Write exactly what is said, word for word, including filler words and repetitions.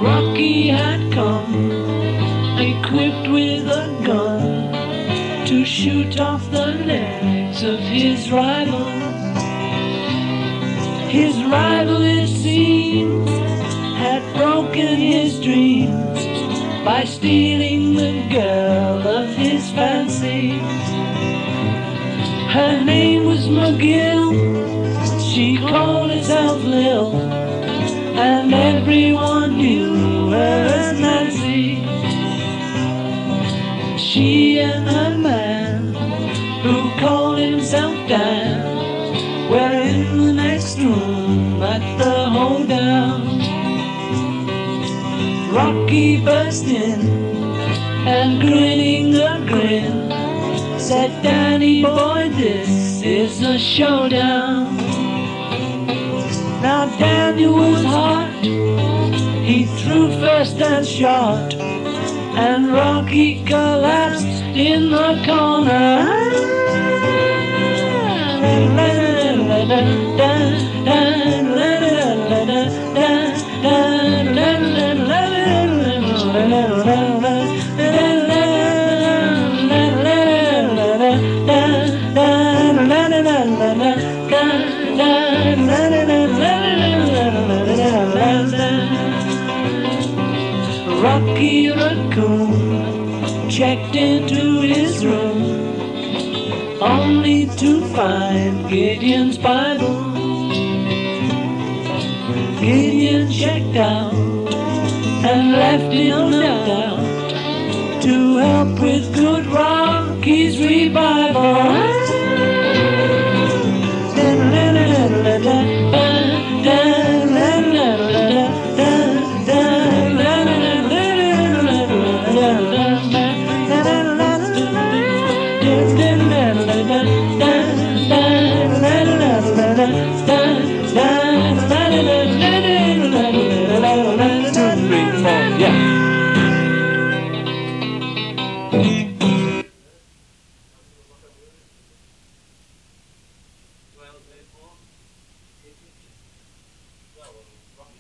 Rocky had come, equipped with a gun, to shoot off the legs of his rival. His rival, it seems, had broken his dreams by stealing the girl of his fancy. Her name was McGill, she called herself Lil, and everyone knew her as Nancy. She and her man, who called himself Dan, were in the next room at the hoedown. Rocky burst in, and grinning a grin, said, "Danny boy, this is a showdown." Now Daniel was hot, he threw first and shot, and Rocky collapsed in the corner. Rocky Raccoon checked into his room, only to find Gideon's Bible. Gideon checked out and left him no doubt to help with good Rocky's revival. Well,